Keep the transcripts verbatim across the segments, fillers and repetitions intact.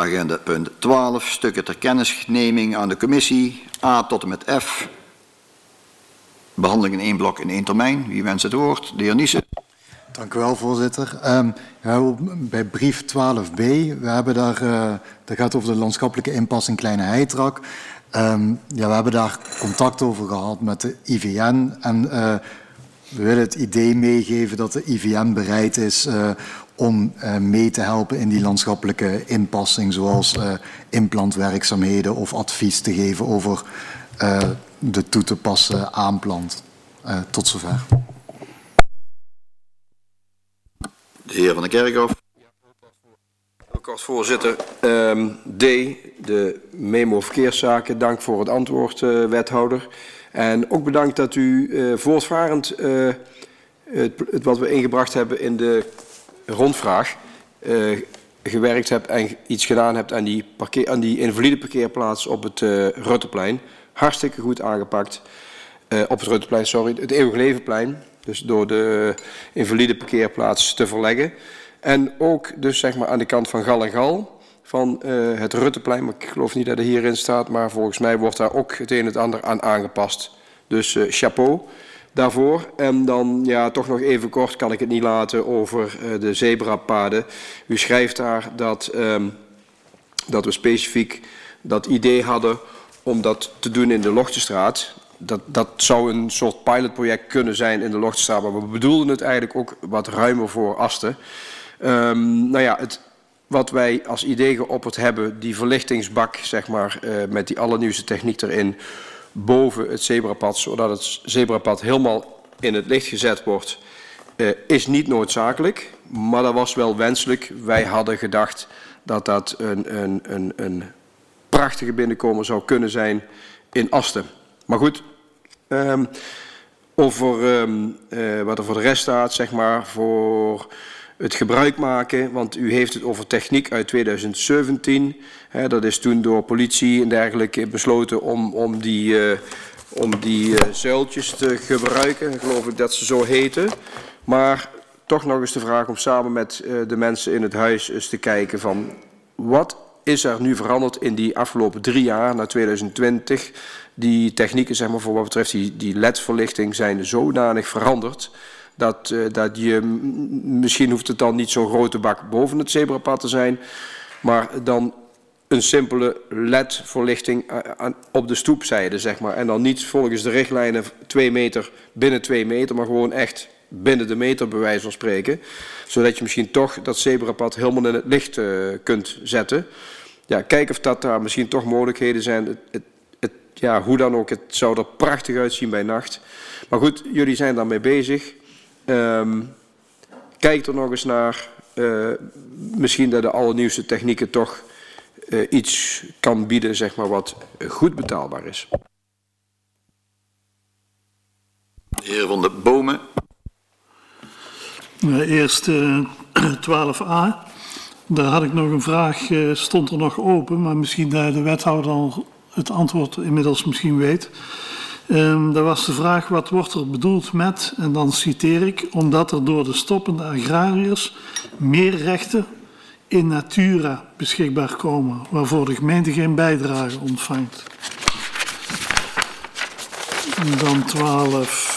agenda punt twaalf, stukken ter kennisneming aan de commissie, A tot en met F. Behandeling in één blok in één termijn. Wie wenst het woord? De heer Niesen. Dank u wel, voorzitter. Um, ja, bij brief twaalf b, we hebben daar, uh, dat gaat over de landschappelijke inpassing Kleine Heitrak. Um, ja, we hebben daar contact over gehad met de I V N en uh, we willen het idee meegeven dat de I V N bereid is uh, om uh, mee te helpen in die landschappelijke inpassing, zoals uh, implantwerkzaamheden of advies te geven over uh, de toe te passen aanplant. Uh, tot zover. De heer Van den Kerkhof. Ook als voorzitter. Um, D, de memo verkeerszaken. Dank voor het antwoord, uh, wethouder. En ook bedankt dat u uh, voortvarend uh, het, het wat we ingebracht hebben in de rondvraag uh, gewerkt hebt en iets gedaan hebt aan die, parkeer, aan die invalide parkeerplaats op het uh, Rutteplein. Hartstikke goed aangepakt. Uh, op het Rutteplein, sorry, het Eeuwig Levenplein. Dus door de invalide parkeerplaats te verleggen. En ook dus zeg maar aan de kant van Gal en Gal van uh, het Rutteplein. Maar ik geloof niet dat er hierin staat, maar volgens mij wordt daar ook het een en het ander aan aangepast. Dus uh, chapeau daarvoor. En dan ja, toch nog even kort kan ik het niet laten over uh, de zebrapaden. U schrijft daar dat, um, dat we specifiek dat idee hadden om dat te doen in de Lochtenstraat. Dat, dat zou een soort pilotproject kunnen zijn in de Lochtenstraat, maar we bedoelden het eigenlijk ook wat ruimer voor Asten. Um, nou ja, het, wat wij als idee geopperd hebben, die verlichtingsbak, zeg maar, uh, met die allernieuwste techniek erin, boven het zebrapad, zodat het zebrapad helemaal in het licht gezet wordt, uh, is niet noodzakelijk, maar dat was wel wenselijk. Wij hadden gedacht dat dat een, een, een, een prachtige binnenkomer zou kunnen zijn in Asten. Maar goed, um, over um, uh, wat er voor de rest staat, zeg maar, voor het gebruik maken, want u heeft het over techniek uit tweeduizend zeventien. Hè, dat is toen door politie en dergelijke besloten om, om die, uh, om die uh, zuiltjes te gebruiken. Ik geloof ik dat ze zo heten. Maar toch nog eens de vraag om samen met uh, de mensen in het huis eens te kijken van wat is er nu veranderd in die afgelopen drie jaar, na tweeduizend twintig. Die technieken, zeg maar, voor wat betreft die, die L E D-verlichting zijn zodanig veranderd dat, uh, dat je, misschien hoeft het dan niet zo'n grote bak boven het zebrapad te zijn, maar dan een simpele L E D-verlichting op de stoepzijde, zeg maar. En dan niet volgens de richtlijnen twee meter binnen twee meter, maar gewoon echt binnen de meter, bij wijze van spreken. Zodat je misschien toch dat zebrapad helemaal in het licht uh, kunt zetten. Ja, kijk of dat daar misschien toch mogelijkheden zijn. Het, het, het, ja, hoe dan ook, het zou er prachtig uitzien bij nacht. Maar goed, jullie zijn daarmee bezig. Um, kijk er nog eens naar. Uh, misschien dat de allernieuwste technieken toch uh, iets kan bieden, zeg maar, wat goed betaalbaar is. De heer Van de Bomen. Eerst uh, twaalf a. Daar had ik nog een vraag, uh, stond er nog open, maar misschien dat de wethouder al het antwoord inmiddels misschien weet. Um, daar was de vraag, wat wordt er bedoeld met, en dan citeer ik, omdat er door de stoppende agrariërs meer rechten in natura beschikbaar komen, waarvoor de gemeente geen bijdrage ontvangt. En dan twaalf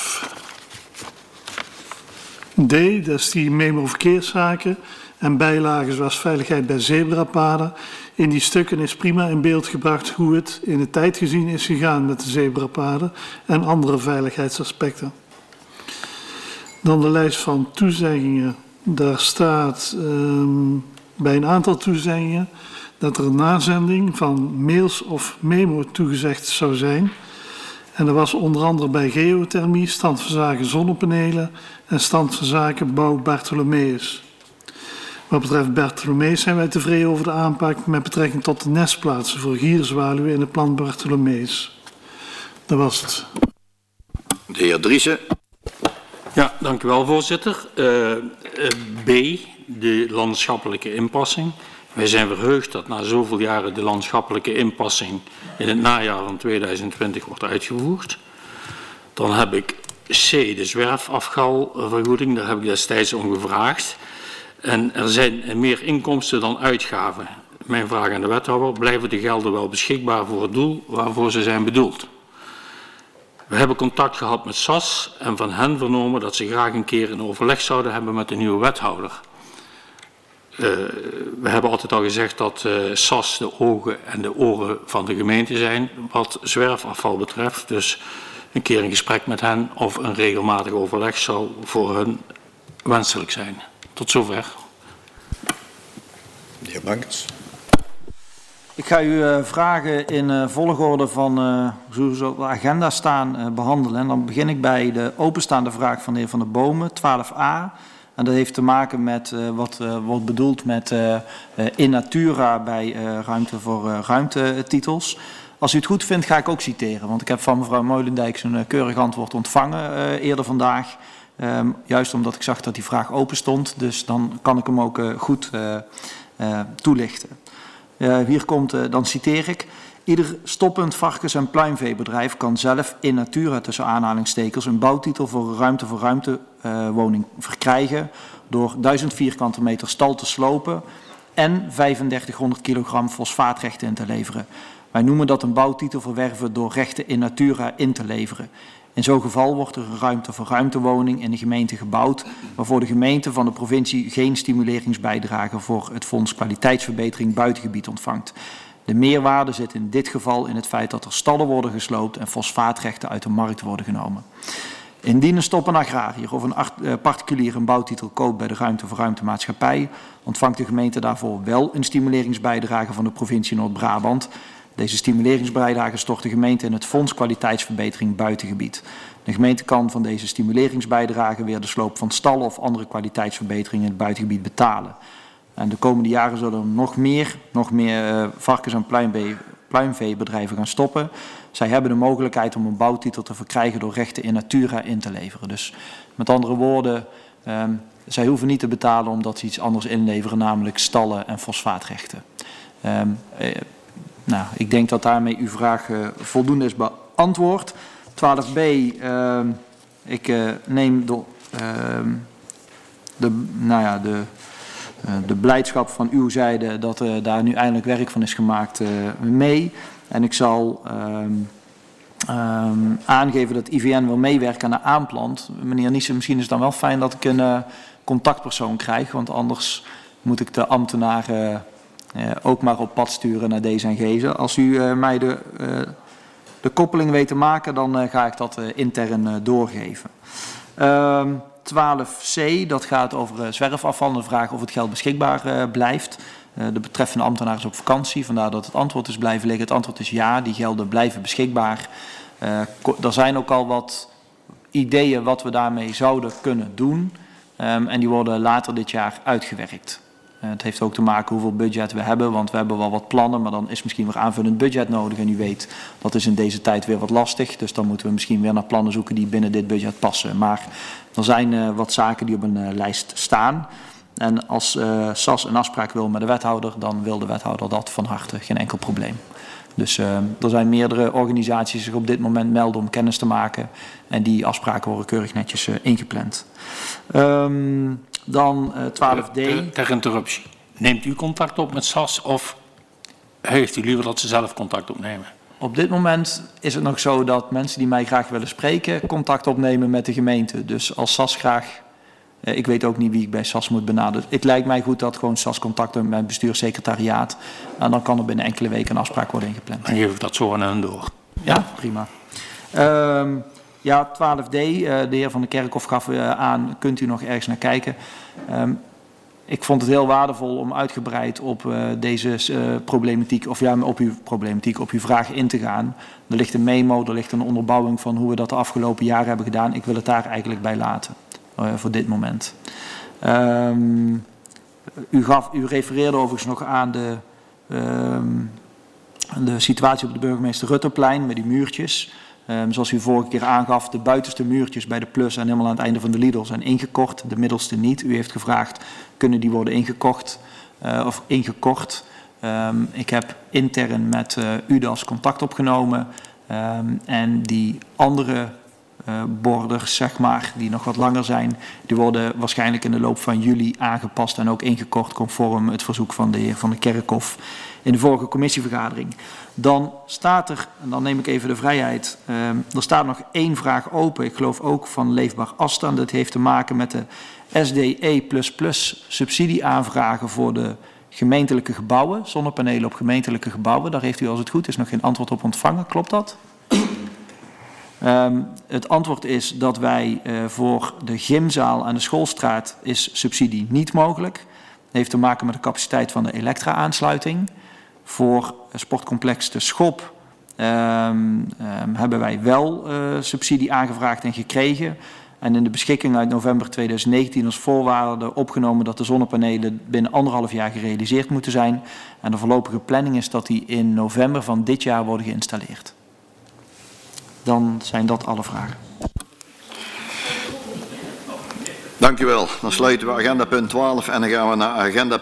D, dat is die memo verkeerszaken en bijlagen zoals veiligheid bij zebrapaden. In die stukken is prima in beeld gebracht hoe het in de tijd gezien is gegaan met de zebrapaden en andere veiligheidsaspecten. Dan de lijst van toezeggingen. Daar staat um, bij een aantal toezeggingen dat er een nazending van mails of memo toegezegd zou zijn. En dat was onder andere bij geothermie, stand van zaken zonnepanelen en stand van zaken bouw Bartholomeus. Wat betreft Bartholomeus zijn wij tevreden over de aanpak met betrekking tot de nestplaatsen voor gierzwaluwen in het plan Bartholomeus. Dat was het. De heer Driessen. Ja, dank u wel, voorzitter. Uh, uh, B, de landschappelijke inpassing. Wij zijn verheugd dat na zoveel jaren de landschappelijke inpassing in het najaar van tweeduizend twintig wordt uitgevoerd. Dan heb ik C, de zwerfafvalvergoeding. Daar heb ik destijds om gevraagd. En er zijn meer inkomsten dan uitgaven. mijn vraag aan de wethouder, blijven de gelden wel beschikbaar voor het doel waarvoor ze zijn bedoeld? We hebben contact gehad met S A S en van hen vernomen dat ze graag een keer een overleg zouden hebben met de nieuwe wethouder. Uh, we hebben altijd al gezegd dat uh, S A S de ogen en de oren van de gemeente zijn wat zwerfafval betreft. Dus een keer een gesprek met hen of een regelmatig overleg zou voor hun wenselijk zijn. Tot zover. De heer Bankers. Ik ga u uh, vragen in uh, volgorde van uh, hoe ze op de agenda staan uh, behandelen. En dan begin ik bij de openstaande vraag van de heer Van der Bomen, twaalf a. En dat heeft te maken met uh, wat uh, wordt bedoeld met uh, uh, in natura bij uh, ruimte voor uh, ruimtetitels. Als u het goed vindt, ga ik ook citeren. Want ik heb van mevrouw Meulendijk zijn uh, keurig antwoord ontvangen uh, eerder vandaag. Um, juist omdat ik zag dat die vraag open stond. Dus dan kan ik hem ook uh, goed uh, uh, toelichten. Uh, hier komt, uh, dan citeer ik. Ieder stoppend varkens- en pluimveebedrijf kan zelf in natura tussen aanhalingstekens een bouwtitel voor een ruimte voor ruimte uh, woning verkrijgen door duizend vierkante meter stal te slopen en vijfendertighonderd kilogram fosfaatrechten in te leveren. Wij noemen dat een bouwtitel verwerven door rechten in natura in te leveren. In zo'n geval wordt er een ruimte voor ruimtewoning in de gemeente gebouwd, waarvoor de gemeente van de provincie geen stimuleringsbijdrage voor het Fonds Kwaliteitsverbetering Buitengebied ontvangt. De meerwaarde zit in dit geval in het feit dat er stallen worden gesloopt en fosfaatrechten uit de markt worden genomen. Indien een stoppende agrariër of een particulier een bouwtitel koopt bij de Ruimte voor Ruimtemaatschappij, ontvangt de gemeente daarvoor wel een stimuleringsbijdrage van de provincie Noord-Brabant. Deze stimuleringsbijdrage stort de gemeente in het Fonds Kwaliteitsverbetering Buitengebied. De gemeente kan van deze stimuleringsbijdrage weer de sloop van stallen of andere kwaliteitsverbeteringen in het buitengebied betalen. En de komende jaren zullen er nog meer, nog meer uh, varkens- en pluimvee, pluimveebedrijven gaan stoppen. Zij hebben de mogelijkheid om een bouwtitel te verkrijgen door rechten in natura in te leveren. Dus met andere woorden, um, zij hoeven niet te betalen omdat ze iets anders inleveren, namelijk stallen en fosfaatrechten. Um, uh, nou, ik denk dat daarmee uw vraag uh, voldoende is beantwoord. twaalf b, uh, ik uh, neem de, uh, de, nou ja, de, uh, de blijdschap van uw zijde dat uh, daar nu eindelijk werk van is gemaakt uh, mee. En ik zal um, um, aangeven dat I V N wil meewerken aan de aanplant. Meneer Niesen, misschien is het dan wel fijn dat ik een uh, contactpersoon krijg, want anders moet ik de ambtenaren uh, ook maar op pad sturen naar D S N G. Als u uh, mij de, uh, de koppeling weet te maken, dan uh, ga ik dat uh, intern uh, doorgeven. Uh, twaalf c, dat gaat over uh, zwerfafval en de vraag of het geld beschikbaar uh, blijft. Uh, de betreffende ambtenaar is op vakantie, vandaar dat het antwoord is blijven liggen. Het antwoord is ja, die gelden blijven beschikbaar. Uh, er zijn ook al wat ideeën wat we daarmee zouden kunnen doen. Um, en die worden later dit jaar uitgewerkt. Uh, het heeft ook te maken hoeveel budget we hebben, want we hebben wel wat plannen, maar dan is misschien weer aanvullend budget nodig. En u weet, dat is in deze tijd weer wat lastig. Dus dan moeten we misschien weer naar plannen zoeken die binnen dit budget passen. Maar er zijn uh, wat zaken die op een uh, lijst staan. En als uh, S A S een afspraak wil met de wethouder, dan wil de wethouder dat van harte, geen enkel probleem. Dus uh, er zijn meerdere organisaties die zich op dit moment melden om kennis te maken. En die afspraken worden keurig netjes uh, ingepland. Um, dan uh, twaalf d. Ter, ter interruptie. Neemt u contact op met S A S of heeft u liever dat ze zelf contact opnemen? Op dit moment is het nog zo dat mensen die mij graag willen spreken contact opnemen met de gemeente. Dus als S A S graag... Ik weet ook niet wie ik bij S A S moet benaderen. Het lijkt mij goed dat gewoon S A S contact met mijn bestuurssecretariaat. En dan kan er binnen enkele weken een afspraak worden ingepland. Dan geef ik dat zo aan hen door. Ja, ja prima. Um, ja, twaalf d. Uh, de heer Van der Kerkhof gaf uh, aan, kunt u nog ergens naar kijken. Um, ik vond het heel waardevol om uitgebreid op uh, deze uh, problematiek, of ja, op uw problematiek, op uw vraag in te gaan. Er ligt een memo, er ligt een onderbouwing van hoe we dat de afgelopen jaren hebben gedaan. Ik wil het daar eigenlijk bij laten. Uh, voor dit moment. Um, u, gaf, u refereerde overigens nog aan de, um, de situatie op de burgemeester Rutteplein met die muurtjes. Um, zoals u vorige keer aangaf, de buitenste muurtjes bij de Plus en helemaal aan het einde van de Lidl zijn ingekort, de middelste niet. U heeft gevraagd, kunnen die worden ingekocht uh, of ingekort? Um, ik heb intern met uh, U D A S contact opgenomen um, en die andere uh, borders, zeg maar, die nog wat langer zijn. Die worden waarschijnlijk in de loop van juli aangepast en ook ingekort conform het verzoek van de heer Van der Kerkhof in de vorige commissievergadering. Dan staat er, en dan neem ik even de vrijheid, uh, er staat nog één vraag open. Ik geloof ook van Leefbaar Afstand. Dat heeft te maken met de S D E plus plus subsidieaanvragen voor de gemeentelijke gebouwen, zonnepanelen op gemeentelijke gebouwen. Daar heeft u als het goed is nog geen antwoord op ontvangen. Klopt dat? Um, het antwoord is dat wij uh, voor de gymzaal aan de Schoolstraat is subsidie niet mogelijk. Dat heeft te maken met de capaciteit van de elektra-aansluiting. Voor sportcomplex De Schop um, um, hebben wij wel uh, subsidie aangevraagd en gekregen. En in de beschikking uit november tweeduizend negentien als voorwaarde opgenomen dat de zonnepanelen binnen anderhalf jaar gerealiseerd moeten zijn. En de voorlopige planning is dat die in november van dit jaar worden geïnstalleerd. Dan zijn dat alle vragen. Dank u wel. Dan sluiten we agenda punt twaalf en dan gaan we naar agenda